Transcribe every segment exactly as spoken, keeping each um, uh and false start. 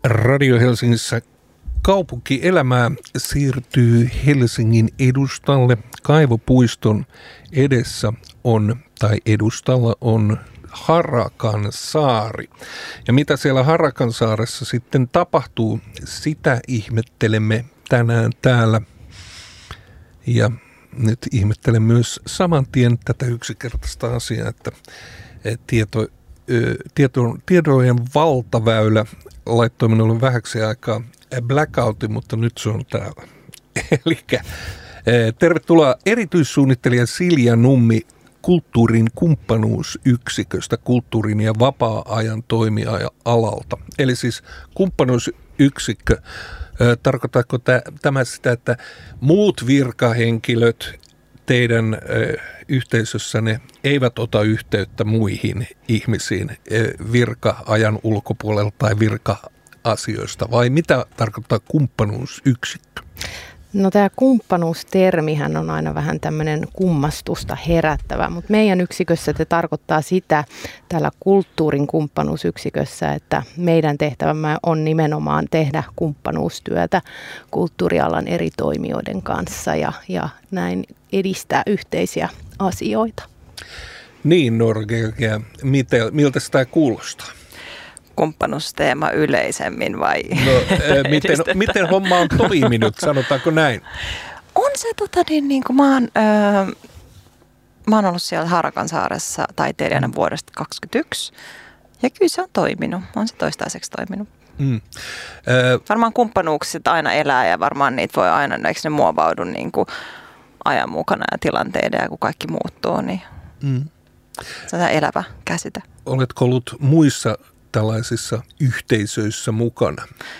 Radio Helsingissä kaupunkielämää siirtyy Helsingin edustalle. Kaivopuiston edessä on, tai edustalla on Harakansaari. Ja mitä siellä Harakansaaressa sitten tapahtuu, sitä ihmettelemme tänään täällä. Ja nyt ihmettelen myös saman tien tätä yksinkertaista asiaa, että tieto, tieto, tiedojen valtaväylä laittoi minulle vähäksi aikaa blackoutin, mutta nyt se on täällä. Elikkä tervetuloa erityissuunnittelija Silja Nummi kulttuurin kumppanuusyksiköstä, kulttuurin ja vapaa-ajan toimialalta. Eli siis kumppanuusyksikkö, tarkoittaako tämä sitä, että muut virkahenkilöt teidän yhteisössänne eivät ota yhteyttä muihin ihmisiin virka-ajan ulkopuolella tai virka-asioista, vai mitä tarkoittaa kumppanuusyksikkö? No tämä kumppanuustermihän on aina vähän tämmöinen kummastusta herättävä, mutta meidän yksikössä se tarkoittaa sitä täällä kulttuurin kumppanuusyksikössä, että meidän tehtävämme on nimenomaan tehdä kumppanuustyötä kulttuurialan eri toimijoiden kanssa ja, ja näin edistää yhteisiä asioita. Niin, Norge, miltä sitä kuulostaa? Kumppanuusteema yleisemmin vai? No, miten, miten homma on toiminut, sanotaanko näin? On se tota niin, niin kuin mä oon, öö, mä oon ollut siellä Harakansaaressa taiteilijana vuodesta kaksikymmentäyksi ja kyllä se on toiminut, on se toistaiseksi toiminut. Mm. Öö, varmaan kumppanuukset aina elää ja varmaan niitä voi aina, eikö ne muovaudu niin kuin ajan mukana ja tilanteiden ja kun kaikki muuttuu, niin mm. se on elävä käsite. Oletko ollut muissa tällaisissa yhteisöissä mukana?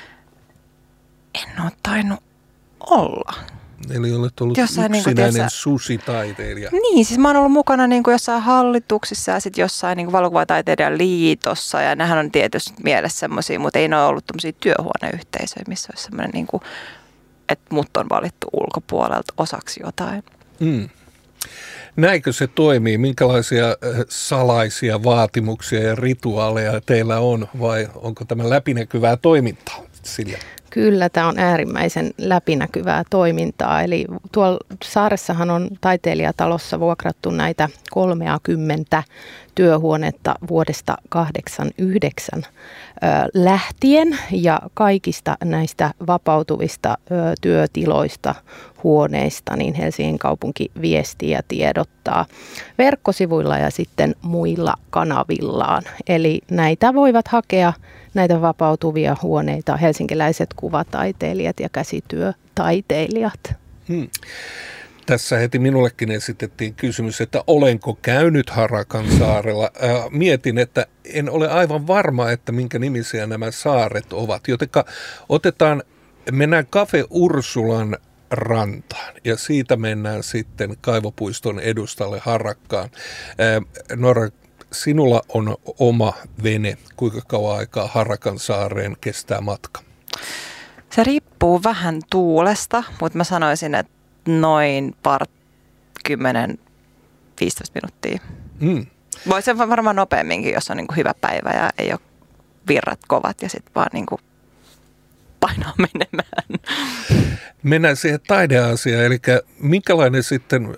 En ole tainnut olla. Eli olet ollut jossain yksinäinen niin susitaiteilija. Niin, siis mä oon ollut mukana niin kuin jossain hallituksissa ja sitten jossain niin kuin valokuvataiteilijan liitossa. Ja nehän on tietysti mielessä semmoisia, mutta ei ne ole ollut tämmöisiä työhuoneyhteisöjä, missä olisi semmoinen, niin kuin, että mut on valittu ulkopuolelta osaksi jotain. Mm. Näinkö se toimii? Minkälaisia salaisia vaatimuksia ja rituaaleja teillä on, vai onko tämä läpinäkyvää toimintaa, Silja? Kyllä, tämä on äärimmäisen läpinäkyvää toimintaa. Eli tuolla saaressahan on taiteilijatalossa vuokrattu näitä kolmekymmentä työhuonetta vuodesta kahdeksankymmentäyhdeksän lähtien. Ja kaikista näistä vapautuvista työtiloista, huoneista, niin Helsingin kaupunki viestii ja tiedottaa verkkosivuilla ja sitten muilla kanavillaan. Eli näitä voivat hakea näitä vapautuvia huoneita helsinkiläiset kuvataiteilijat ja käsityötaiteilijat. Hmm. Tässä heti minullekin esitettiin kysymys, että olenko käynyt Harakansaarella. Äh, mietin, että en ole aivan varma, että minkä nimisiä nämä saaret ovat. Jotenka otetaan, mennään Cafe Ursulan rantaan ja siitä mennään sitten Kaivopuiston edustalle Harakkaan. Äh, Nora, sinulla on oma vene. Kuinka kauan aikaa Harakansaareen kestää matka? Se riippuu vähän tuulesta, mutta mä sanoisin, että noin par kymmenen viisitoista minuuttia. Mm. Voisi varmaan nopeamminkin, jos on niin kuin hyvä päivä ja ei ole virrat kovat ja sitten vaan niin kuin painaa menemään. Mennään siihen taideasiaan, eli minkälainen sitten,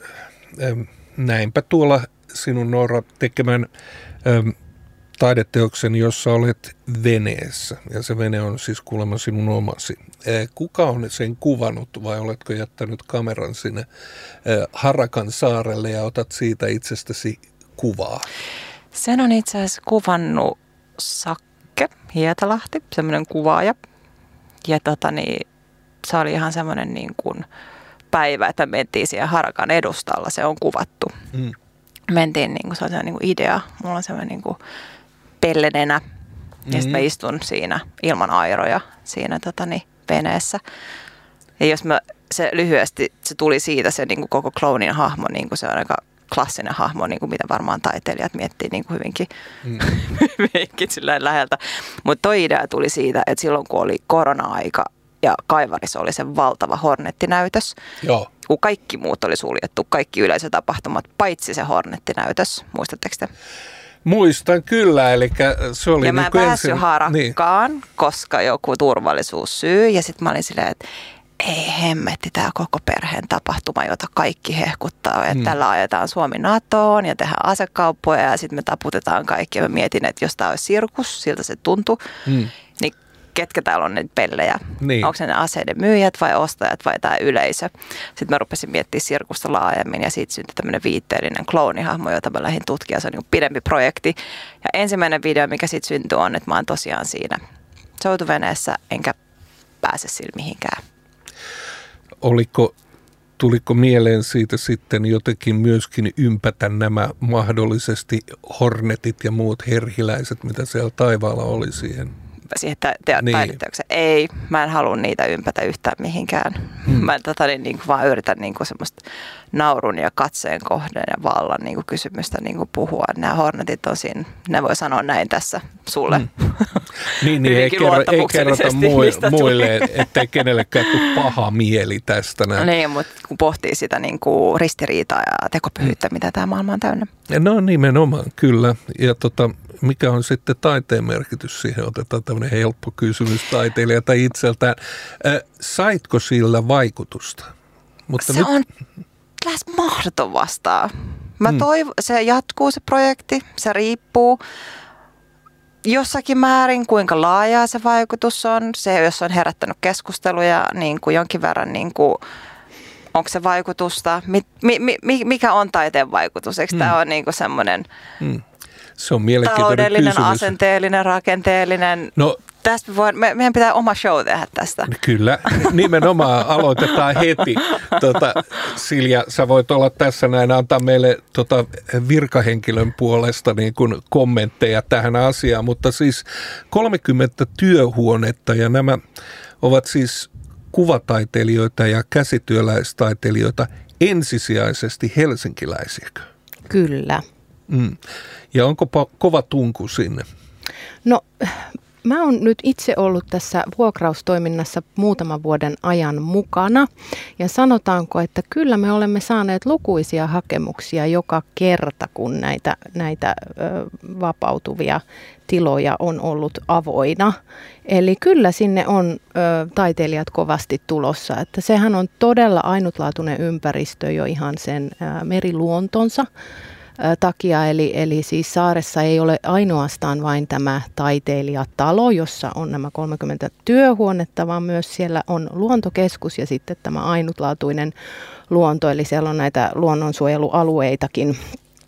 näinpä tuolla sinun Noora tekemän äm, taideteoksen, jossa olet veneessä, ja se vene on siis kuulemma sinun omasi. Ää, kuka on sen kuvannut, vai oletko jättänyt kameran sinne ää, Harakansaarelle ja otat siitä itsestäsi kuvaa? Sen on itse asiassa kuvannut Sakke Hietalahti, semmoinen kuvaaja, ja tota niin, se oli ihan semmoinen niin kuin päivä, että mentiin siihen Harakan edustalla, se on kuvattu. Mm. Mentiin, niin kuin, se on sellainen niin kuin idea, mulla on sellainen niin kuin pellenenä, mm-hmm. ja sitten mä istun siinä ilman airoja siinä tota, niin, veneessä. Ja jos mä, se lyhyesti, se tuli siitä se niin kuin koko clownin hahmo, niin kuin se on aika klassinen hahmo, niin kuin mitä varmaan taiteilijat miettii niin kuin hyvinkin, mm. hyvinkin läheltä. Mutta toi idea tuli siitä, että silloin kun oli korona-aika ja Kaivarissa oli se valtava Hornettinäytös, joo. Kun kaikki muut oli suljettu, kaikki yleisötapahtumat, paitsi se Hornettinäytös, muistatteko te? Muistan kyllä, eli se oli ja niin mä en päässyt ensin, harakkaan, niin. koska joku turvallisuussyy. Ja sitten mä olin silleen, että ei hemmetti tämä koko perheen tapahtuma, jota kaikki hehkuttaa. Että mm. tällä ajetaan Suomi NATOon ja tehdään asekauppoja ja sitten me taputetaan kaikki. Ja mä mietin, että jos tämä olisi sirkus, siltä se tuntui, mm. niin ketkä täällä on ne pellejä? Niin. Onko ne ne aseiden myyjät vai ostajat vai tämä yleisö? Sitten mä rupesin miettimään sirkusta laajemmin ja siitä syntyi tämmöinen viitteellinen kloonihahmo, jota mä lähdin tutkimaan. Se on niin pidempi projekti. Ja ensimmäinen video, mikä siitä syntyi on, että mä oon tosiaan siinä soutuveneessä enkä pääse sillä mihinkään. Oliko, tuliko mieleen siitä sitten jotenkin myöskin ympätä nämä mahdollisesti hornetit ja muut herhiläiset, mitä siellä taivaalla oli siihen? Siihen te- te- niin. taideteokseen. Ei, mä en halua niitä ympätä yhtään mihinkään. Hmm. Mä tota, niin, niin, vaan yritän niin kuin semmoista naurun ja katseen kohden ja vallan niin kuin kysymystä niin kuin puhua. Nämä hornetit on siinä, ne voi sanoa näin tässä sulle. Hmm. niin, niin ei, kerro, ei kerrota mui, muille, ettei kenellekään tule paha mieli tästä. Näin. Niin, mutta kun pohtii sitä niin kuin ristiriitaa ja tekopyhyyttä, hmm. mitä tämä maailma on täynnä. No nimenomaan, kyllä. Ja tota, mikä on sitten taiteen merkitys siihen? Otetaan tämmöinen helppo kysymys taiteilijalta itseltään. Äh, saitko sillä vaikutusta? Mutta se nyt on lähes mahdoton vastaa. Mä hmm. toivon, se jatkuu se projekti, se riippuu jossakin määrin, kuinka laajaa se vaikutus on. Se, jos on herättänyt keskusteluja niin kuin jonkin verran, niin kuin, onko se vaikutusta? Mi, mi, mi, mikä on taiteen vaikutus? Eikö hmm. tämä ole niin kuin semmoinen hmm. se on mielenkiintoinen taloudellinen, kysymys. asenteellinen, rakenteellinen? No, tästä voi, me, meidän pitää oma show tehdä tästä. Kyllä, nimenomaan aloitetaan heti. Tota, Silja, sä voit olla tässä näin, antaa meille tota, virkahenkilön puolesta niin kuin kommentteja tähän asiaan, mutta siis kolmekymmentä työhuonetta ja nämä ovat siis kuvataiteilijoita ja käsityöläistaiteilijoita ensisijaisesti helsinkiläisiäkö? Kyllä. Mm. Ja onko kova tunku sinne? No, mä oon nyt itse ollut tässä vuokraustoiminnassa muutaman vuoden ajan mukana. Ja sanotaanko, että kyllä me olemme saaneet lukuisia hakemuksia joka kerta, kun näitä, näitä ö, vapautuvia tiloja on ollut avoina. Eli kyllä sinne on ö, taiteilijat kovasti tulossa. Että sehän on todella ainutlaatuinen ympäristö jo ihan sen ö, meriluontonsa takia, eli, eli siis saaressa ei ole ainoastaan vain tämä taiteilijatalo, jossa on nämä kolmekymmentä työhuonetta, vaan myös siellä on luontokeskus ja sitten tämä ainutlaatuinen luonto, eli siellä on näitä luonnonsuojelualueitakin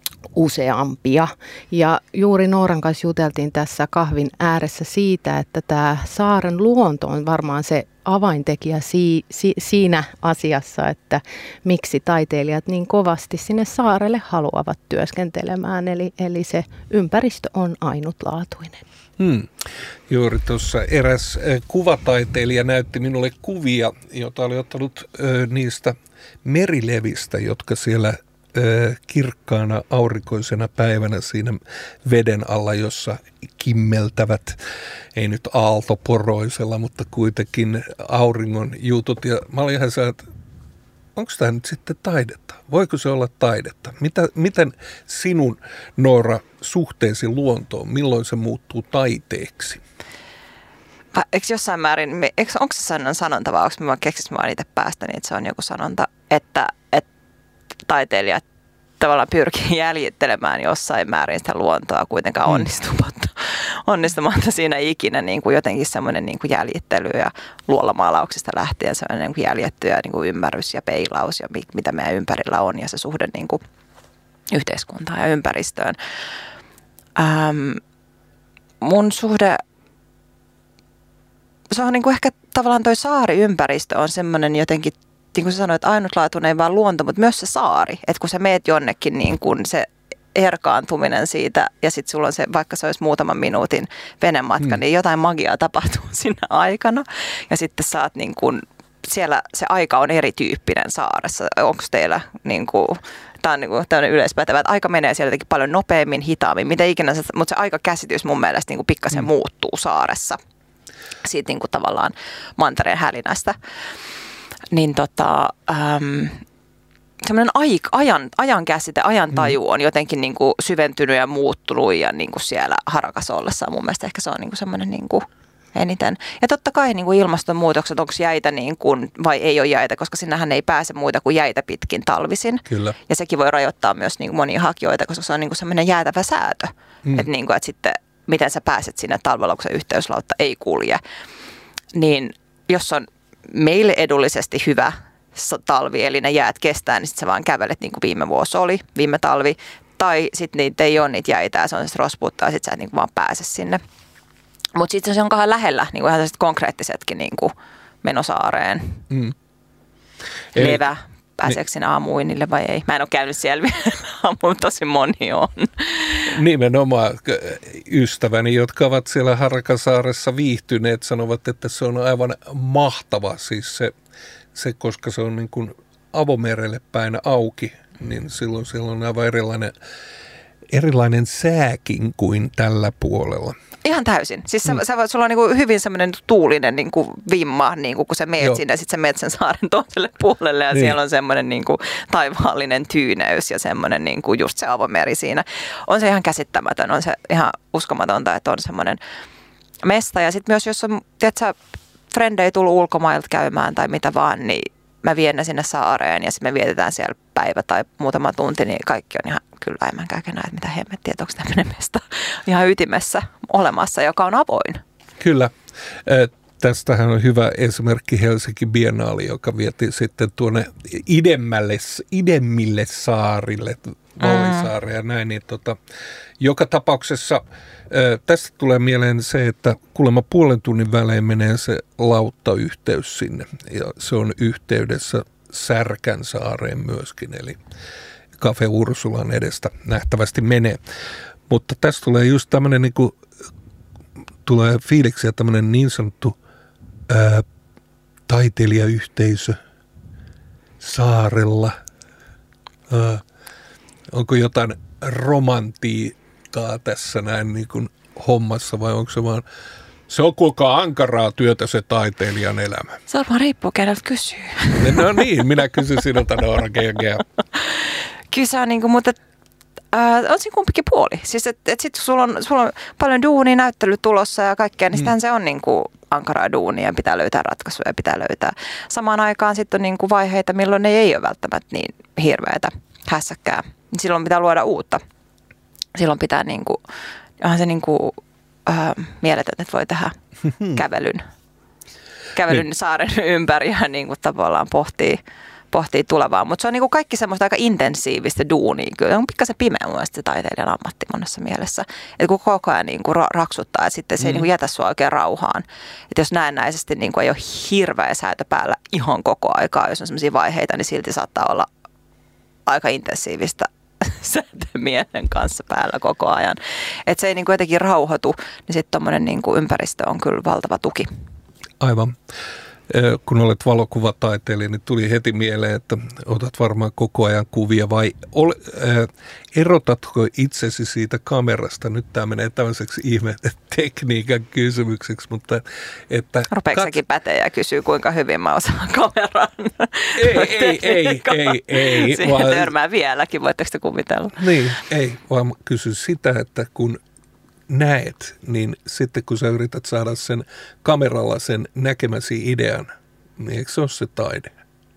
useampia. Ja juuri Nooran kanssa juteltiin tässä kahvin ääressä siitä, että tämä saaren luonto on varmaan se avaintekijä si, si, siinä asiassa, että miksi taiteilijat niin kovasti sinne saarelle haluavat työskentelemään. Eli, eli se ympäristö on ainutlaatuinen. Hmm. Juuri tuossa eräs kuvataiteilija näytti minulle kuvia, jota oli ottanut ö, niistä merilevistä, jotka siellä kirkkaana aurinkoisena päivänä siinä veden alla, jossa kimmeltävät, ei nyt aaltoporoisella, mutta kuitenkin auringon jutut. Ja mä olin ihan sellainen, että onko tämä nyt sitten taidetta? Voiko se olla taidetta? Mitä, miten sinun, Noora, suhteesi luontoon, milloin se muuttuu taiteeksi? Eikö jossain määrin, eikö, onko se sellainen sanonta, vai onko mä keksis vaan itse päästäni, että se on joku sanonta, että, että taiteilijat tavallaan pyrkii jäljittelemään jossain määrin sitä luontoa kuitenkaan onnistumatta, onnistumatta siinä ikinä niin kuin jotenkin semmoinen niin kuin jäljittely ja luolamaalauksista lähtien semmoinen niin kuin jäljetty ja niin kuin ymmärrys ja peilaus ja mitä meidän ympärillä on ja se suhde niin kuin yhteiskuntaan ja ympäristöön. Ähm, mun suhde, se on niin kuin ehkä tavallaan toi saariympäristö on semmoinen jotenkin, niin kuin sä sanoit, ainutlaatuinen ei vaan luonto, mutta myös se saari. Että kun sä meet jonnekin, niin kun se erkaantuminen siitä ja sitten sulla on se, vaikka se olisi muutaman minuutin venematka, mm. niin jotain magiaa tapahtuu siinä aikana. Ja sitten saat niin kun, siellä se aika on erityyppinen saaressa. Onko teillä niin kuin, tämä on niin kuin tämmöinen yleispätevä, että aika menee siellä jotenkin paljon nopeammin, hitaammin, mitä ikinä, mutta se aikakäsitys mun mielestä niin kuin pikkasen mm. muuttuu saaressa. Siitä niin kuin tavallaan mantereen hälinästä. Niin tota, äm, semmoinen ajan, ajan käsite, ajan taju on jotenkin niin kuin syventynyt ja muuttunut ja niin kuin siellä Harakassa ollessaan. Mun mielestä ehkä se on niin kuin semmoinen niin kuin eniten. Ja totta kai niin kuin ilmastonmuutokset, onko jäitä niin kuin, vai ei ole jäitä, koska sinnehän ei pääse muita kuin jäitä pitkin talvisin. Kyllä. Ja sekin voi rajoittaa myös niin kuin monia hakijoita, koska se on niin kuin semmoinen jäätävä säätö. Mm. Että niin kuin, että sitten miten sä pääset sinne talvella, kun se yhteyslautta ei kulje. Niin jos on meille edullisesti hyvä talvi, eli ne jäät kestää, niin sitten sä vaan kävelet niin kuin viime vuosi oli, viime talvi. Tai sitten niitä ei ole niitä jäitä, se on sitten rospuuttaa, ja sitten sä et niin kuin vaan pääse sinne. Mutta sitten se on kahden lähellä, niin kuin ihan konkreettisetkin niin kuin menosaareen. Mm. Levä, pääseekö sinne aamuinille vai ei? Mä en ole käynyt siellä vielä, mutta tosi moni on. Nimenomaan ystäväni, jotka ovat siellä Harakasaaressa viihtyneet, sanovat, että se on aivan mahtava. Siis se, se koska se on niin kuin avomerelle päin auki, niin silloin siellä on aivan erilainen, erilainen sääkin kuin tällä puolella. Ihan täysin. Siis sä, mm. sä voit, sulla on niinku hyvin semmoinen tuulinen niinku vimma, niinku, kun sä meet Joo. sinne ja sitten sä meet sen saaren toiselle puolelle ja niin. siellä on semmoinen niinku taivaallinen tyyneys ja semmoinen niinku just se avomeri siinä. On se ihan käsittämätön, on se ihan uskomatonta, että on semmoinen mesta. Ja sitten myös jos on, tiedätkö, frendei tullut ulkomailta käymään tai mitä vaan, niin mä vien ne sinne saareen ja sitten me vietetään siellä päivä tai muutama tunti, niin kaikki on ihan kyllä äimän käkenä, että mitä hemmettiä, että onko tämmöinen mesta ihan ytimessä olemassa, joka on avoin. Kyllä. Tästähän on hyvä esimerkki Helsinki Biennaali, joka vietiin sitten tuonne idemmälle, idemmille saarille, Vallisaareen ja näin. Niin tota, joka tapauksessa tästä tulee mieleen se, että kuulemma puolen tunnin välein menee se lauttayhteys sinne ja se on yhteydessä Särkänsaareen myöskin, eli Cafe Ursulan edestä nähtävästi menee. Mutta tässä tulee just tämmöinen, niin kuin, tulee fiiliksiä tämmöinen niin sanottu ää, taiteilijayhteisö saarella. Ää, onko jotain romantiikkaa tässä näin niin kuin hommassa vai onko se vaan, se on kuulkaa ankaraa työtä se taiteilijan elämä. Se varmaan riippuu keneltä kysyy. No niin, minä kysyn sinulta Noora Gea. Kyllä se on niin kuin, mutta äh, on siinä kumpikin puoli. Siis että et sitten sulla on, sulla on paljon duunia, näyttely tulossa ja kaikkea, niin sitähän mm. se on niin kuin ankaraa duunia ja pitää löytää ratkaisuja ja pitää löytää. Samaan aikaan sitten on niin kuin vaiheita, milloin ne ei ole välttämättä niin hirveätä hässäkkää. Silloin pitää luoda uutta. Silloin pitää niin kuin, onhan se niin kuin äh, mieletön, että voi tehdä kävelyn, kävelyn niin. saaren ympäri ja niin kuin tavallaan pohtii, pohtii tulevaa. Mutta se on niin kuin kaikki semmoista aika intensiivistä duunia. Kyllä on pikkasen pimeä mun mielestä se taiteilijan ammatti monessa mielessä. Että kun koko ajan niin kuin raksuttaa, että sitten se ei mm. niin kuin jätä sua oikein rauhaan. Että jos näennäisesti niin kuin ei ole hirveä säätö päällä ihan koko aikaa, jos on semmoisia vaiheita, niin silti saattaa olla aika intensiivistä sätemielen kanssa päällä koko ajan. Että se ei niin kuin jotenkin rauhoitu, niin sitten tuommoinen niin kuin ympäristö on kyllä valtava tuki. Aivan. Kun olet valokuvataiteilija, niin tuli heti mieleen, että otat varmaan koko ajan kuvia vai ole, äh, erotatko itsesi siitä kamerasta? Nyt tämä menee tämmöiseksi ihme tekniikan kysymykseksi, mutta että... Rupeeko sekin kat... päteä ja kysyy, kuinka hyvin mä osaan kameran? Ei, ei, ei, ei, ei. Siihen vaan... törmää vieläkin, voitteko te kuvitella? Niin, ei, vaan kysy sitä, että kun näet, niin sitten kun sä yrität saada sen kameralla sen näkemäsi idean, niin eikö se ole se taide?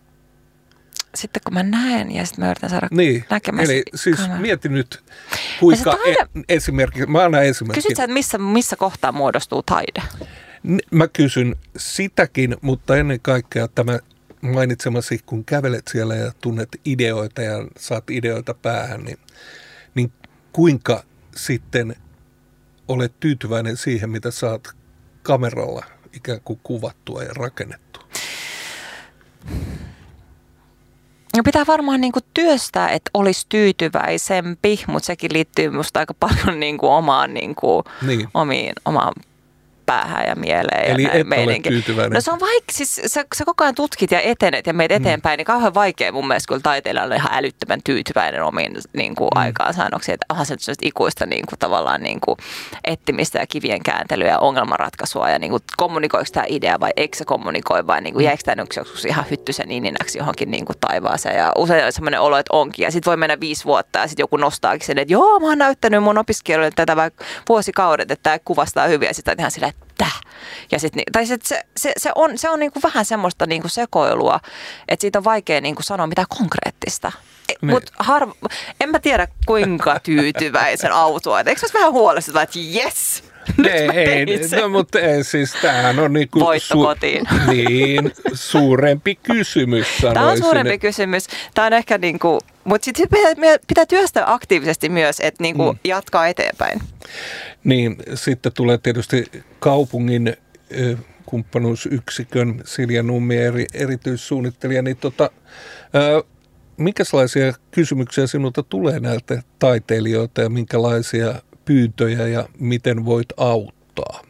Sitten kun mä näen ja sitten mä yritän saada niin, näkemäsi eli siis kamera. Mieti nyt, kuinka taide... e- esimerkiksi, mä annan esimerkki. Kysyt sä, että missä, missä kohtaa muodostuu taide? Mä kysyn sitäkin, mutta ennen kaikkea tämä mainitsemasi, kun kävelet siellä ja tunnet ideoita ja saat ideoita päähän, niin, niin kuinka sitten olet tyytyväinen siihen, mitä saat kameralla ikään kuin kuvattua ja rakennettua? No pitää varmaan niin kuin työstää, että olisi tyytyväisempi, mutta sekin liittyy minusta aika paljon niin kuin omaan, niin kuin, niin. Omiin, omaan päähän ja mieleen. Eli ja näin et meininki. ole tyytyväinen. No se on vaikka, siis sä, sä koko ajan tutkit ja etenet ja meet eteenpäin, mm. niin kauhean vaikea mun mielestä kyllä taiteilijalle ihan älyttömän tyytyväinen omiin niin kuin, mm. aikaansaannoksiin. Että onhan se nyt ikuista niin kuin, tavallaan niin kuin, ettimistä ja kivien kääntelyä ja ongelmanratkaisua ja niin kuin, kommunikoiko tämä idea vai eikö se kommunikoi vai niin kuin, jäikö tämä joskus ihan hyttysen ininäksi johonkin niin kuin, taivaaseen. Ja usein on sellainen olo, että onkin. Ja sitten voi mennä viisi vuotta ja sitten joku nostaakin sen, että joo, mä oon näyttänyt mun opiskelijoille tätä vaikka vuosikaudet, että tämä kuvastaa hyvin ja sitten ihan silleen, että täh. Ja sit, tai sit se, se, se on, se on niinku vähän semmoista niinku sekoilua, että siitä on vaikea niinku sanoa mitään konkreettista. Mutta harva, en mä tiedä kuinka tyytyväisen autua. Eikö se olisi vähän huolestuttavaa, että jes, nyt ei, mä tein ei, sen. No, mutta ei, siis tämähän on niinku voitto su- kotiin. Niin, suurempi kysymys sanoisin. Tämä on suurempi kysymys. Tämä on ehkä niinku, mutta sitten pitää, pitää työstää aktiivisesti myös, että niinku mm. jatkaa eteenpäin. Niin, sitten tulee tietysti kaupungin ö, kumppanuusyksikön Silja Nummi, eri, erityissuunnittelija, niin tota, ö, minkälaisia kysymyksiä sinulta tulee näiltä taiteilijoilta ja minkälaisia pyyntöjä ja miten voit auttaa?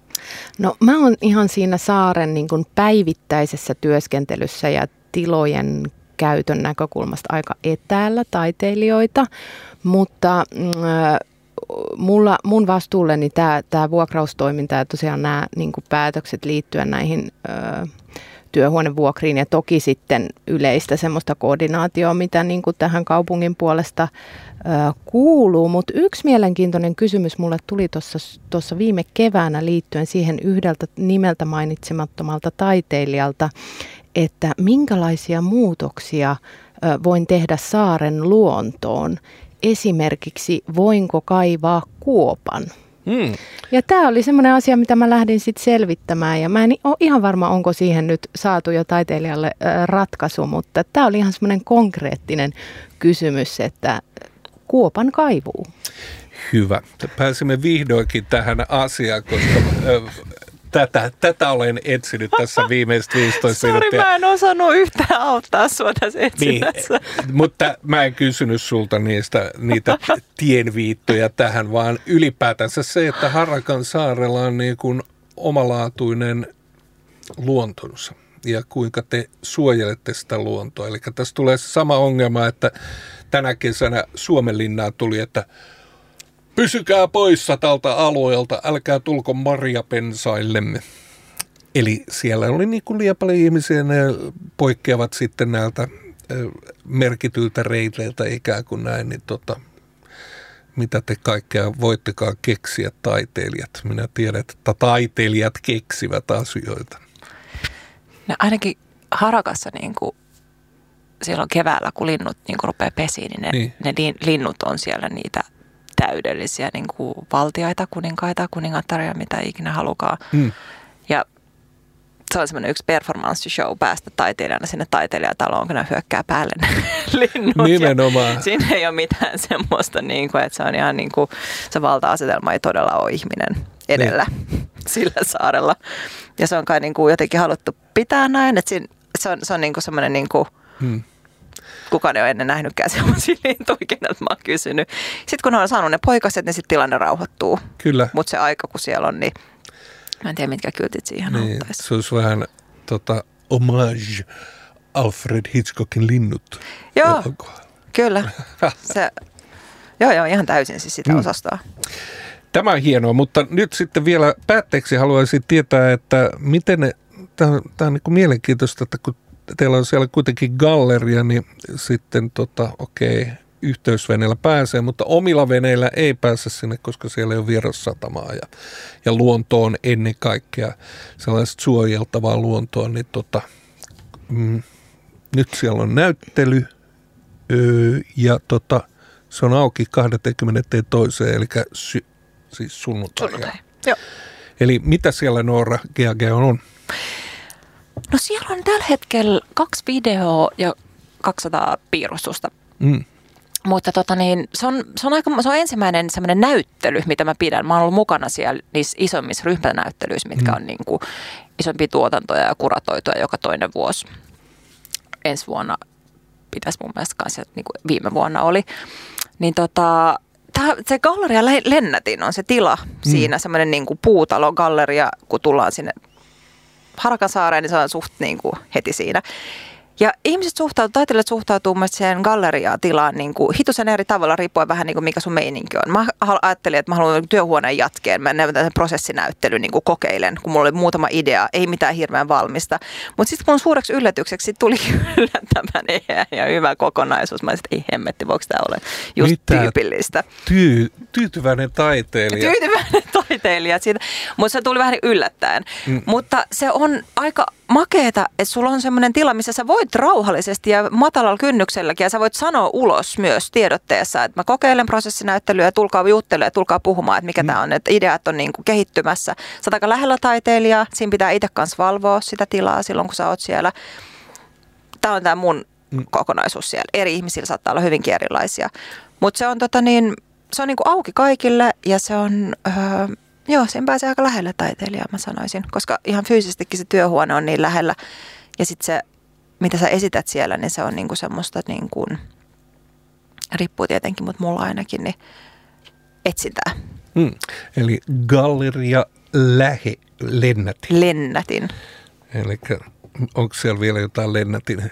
No mä oon ihan siinä saaren niin kuin päivittäisessä työskentelyssä ja tilojen käytön näkökulmasta aika etäällä taiteilijoita, mutta äh, mulla, mun vastuulleni tämä tää vuokraustoiminta ja tosiaan nämä niin kuin päätökset liittyen näihin äh, työhuonevuokriin ja toki sitten yleistä semmoista koordinaatioa, mitä niin kuin tähän kaupungin puolesta ö, kuuluu. Mutta yksi mielenkiintoinen kysymys mulle tuli tuossa viime keväänä liittyen siihen yhdeltä nimeltä mainitsemattomalta taiteilijalta, että minkälaisia muutoksia ö, voin tehdä saaren luontoon. Esimerkiksi voinko kaivaa kuopan. Hmm. Ja tämä oli semmoinen asia, mitä mä lähdin sitten selvittämään ja mä en ole ihan varma, onko siihen nyt saatu jo taiteilijalle ratkaisu, mutta tämä oli ihan semmoinen konkreettinen kysymys, että kuopan kaivuu. Hyvä. Pääsimme vihdoinkin tähän asiaan, koska äh, tätä, tätä olen etsinyt tässä viimeiset viisitoista minuuttia. minuuttia. Sori, mä en osannut yhtään auttaa sua tässä etsinnässä. Niin, mutta mä en kysynyt sulta niistä, niitä tienviittoja tähän, vaan ylipäätänsä se, että Harakan saarella on niin kuin omalaatuinen luontonsa ja kuinka te suojelette sitä luontoa. Eli tässä tulee se sama ongelma, että tänä kesänä Suomenlinnaan tuli, että pysykää poissa tältä alueelta, älkää tulko marjapensaillemme. Eli siellä oli niin kuin liian paljon ihmisiä, ne poikkeavat sitten näiltä merkityiltä reiteiltä ikään kuin näin, niin tota, mitä te kaikkea voittekaan keksiä taiteilijat? Minä tiedän, että taiteilijat keksivät asioita. No ainakin Harakassa niin kuin silloin keväällä, kun linnut niin kuin rupeaa pesiin, niin ne, niin. ne linnut on siellä niitä täydellisiä niin kuin valtiaita, kuninkaita, kuningattaria, mitä ikinä halukaan. Mm. Ja se on semmoinen yksi performance-show päästä taiteilijana sinne taiteilijataloon, kun ne hyökkää päälle ne linnut. Nimenomaan. Siinä ei ole mitään semmoista, niin kuin, että se on ihan niin kuin, se valta-asetelma ei todella ole ihminen edellä niin. Sillä saarella. Ja se on kai niin kuin jotenkin haluttu pitää näin, että siinä, se on, se on niin kuin semmoinen niin kuin, hmm. kukaan ei ole ennen nähnytkään sellaisia lintuja, keneltä mä oon kysynyt. Sitten kun ne on saanut ne poikaset, niin sitten tilanne rauhoittuu. Kyllä. Mutta se aika, kun siellä on, niin mä en tiedä, mitkä kyltit siihen niin, auttaisi. Se olisi vähän tota, homage Alfred Hitchcockin linnut. Joo, elokuva. Kyllä. Se, joo, joo, ihan täysin siis sitä mm. osastoa. Tämä on hienoa, mutta nyt sitten vielä päätteeksi haluaisin tietää, että miten, tämä on, tämä on niin kuin mielenkiintoista, että kun teillä on siellä kuitenkin galleria, niin sitten tota, okei, okay, yhteysveneellä pääsee, mutta omilla veneillä ei pääse sinne, koska siellä ei ole vierassatamaa ja, ja luonto on ennen kaikkea sellaista suojeltavaa luontoa, niin tota, mm, nyt siellä on näyttely öö, ja tota, se on auki kaksikymmentäkaksi, eli sy, siis sunnuntai. Sunnuntai, joo. Eli mitä siellä Noora G A G on? No siellä on tällä hetkellä kaksi videoa ja kaksisataa piirustusta. Mm. Mutta tota niin, se on, se on, aika, se on ensimmäinen semmoinen näyttely, mitä mä pidän. Mä oon ollut mukana siellä niissä isommissa ryhmänäyttelyissä, mitkä mm. on niin kuin isompia tuotantoja ja kuratoituja joka toinen vuosi. Ensi vuonna pitäisi mun mielestä kanssa, niin kuin viime vuonna oli. Niin tota, Tämä, se galleria Lennätin on se tila mm. siinä, semmoinen niin kuin puutalo-galleria, kun tullaan sinne Harakansaareen, niin se on suht niin kuin heti siinä. Ja ihmiset suhtautuu, taiteilijat suhtautuu myös siihen galleriatilaan niin kuin hitusen eri tavalla, riippuen vähän niin kuin mikä sun meininki on. Mä ajattelin, että mä haluan työhuoneen jatkeen, mä näen tämän prosessinäyttelyn niin kuin kokeilen, kun mulla oli muutama idea, ei mitään hirveän valmista. Mutta sitten mun suureksi yllätykseksi tuli yllättävän eheä ja hyvä kokonaisuus. Mä olisin, että ei hemmetti, voiko tämä ole just mitä tyypillistä. Tyy, tyytyväinen taiteilija. Tyytyväinen taiteilija, mutta se tuli vähän yllättäen. Mm. Mutta se on aika makeeta, että sulla on semmoinen tila, missä sä voit rauhallisesti ja matalalla kynnykselläkin ja sä voit sanoa ulos myös tiedotteessa, että mä kokeilen prosessinäyttelyä ja tulkaa juttelemaan ja tulkaa puhumaan, että mikä mm. tämä on, että ideat on niin kuin kehittymässä. Sä oot aika lähellä taiteilijaa, siinä pitää itse kanssa valvoa sitä tilaa silloin, kun sä oot siellä. Tämä on tämä mun mm. kokonaisuus siellä. Eri ihmisillä saattaa olla hyvinkin erilaisia, mutta se on, tota niin, se on niin kuin auki kaikille ja se on... Öö, Joo, sen pääsee aika lähelle taiteilijaa, mä sanoisin, koska ihan fyysisestikin se työhuone on niin lähellä. Ja sitten se, mitä sä esität siellä, niin se on niinku semmoista, niin kuin, riippuu tietenkin, mutta mulla ainakin, niin etsintää. Hmm. Eli galleria lähe Lennätin. Lennätin. Eli onko siellä vielä jotain Lennätin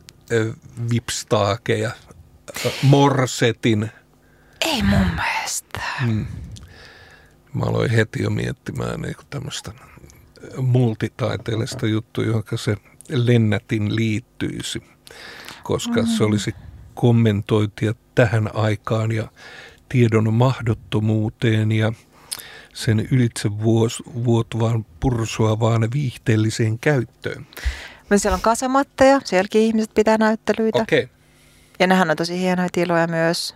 vipstaakeja, morsetin? Ei mun mielestä. Hmm. Mä aloin heti jo miettimään niin tämmöistä multitaiteellista juttua, johon se Lennätin liittyisi, koska mm. se olisi kommentointia tähän aikaan ja tiedon mahdottomuuteen ja sen ylitse vuotuvaan pursuavaan viihteelliseen käyttöön. No siellä on kasamatteja, sielläkin ihmiset pitää näyttelyitä. Okei. Okay. Ja nehän on tosi hienoja tiloja myös.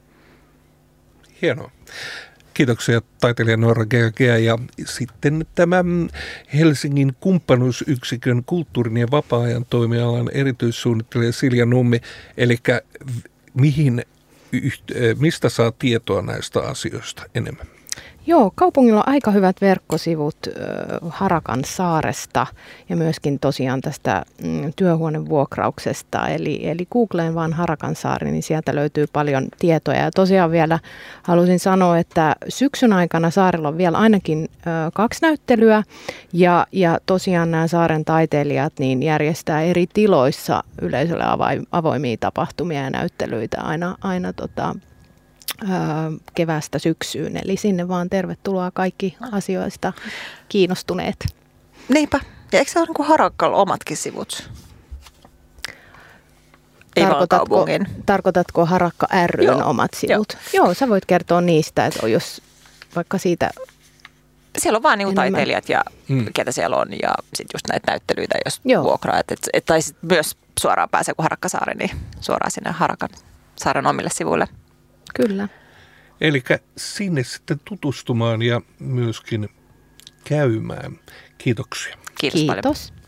Hienoa. Kiitoksia taiteilija Noora Gergeä ja sitten tämä Helsingin kumppanuusyksikön kulttuurin ja vapaa-ajan toimialan erityissuunnittelija Silja Nummi. Eli mihin, mistä saa tietoa näistä asioista enemmän? Joo, kaupungilla on aika hyvät verkkosivut äh, Harakansaaresta ja myöskin tosiaan tästä mm, työhuonevuokrauksesta. Eli, eli Googleen vaan Harakansaari, niin sieltä löytyy paljon tietoja. Ja tosiaan vielä halusin sanoa, että syksyn aikana saarella on vielä ainakin äh, kaksi näyttelyä. Ja, ja tosiaan nämä saaren taiteilijat niin järjestää eri tiloissa yleisölle avoimia tapahtumia ja näyttelyitä aina, aina tota, kevästä syksyyn. Eli sinne vaan tervetuloa kaikki asioista kiinnostuneet. Niinpä. Ja eikö se ole niin kuin Harakkalla omatkin sivut? Ei tarkoitatko, tarkoitatko Harakka ry:n Joo. omat sivut? Joo. Joo, sä voit kertoa niistä, että jos vaikka siitä... Siellä on vaan niin taiteilijat ja hmm. ketä siellä on ja sitten just näitä näyttelyitä, jos Joo. vuokraa. Et, et, tai sit myös suoraan pääsee, kun Harakkasaari, niin suoraan sinne Harakan saaren omille sivuille. Kyllä. Eli sinne sitten tutustumaan ja myöskin käymään. Kiitoksia. Kiitos, Kiitos. paljon.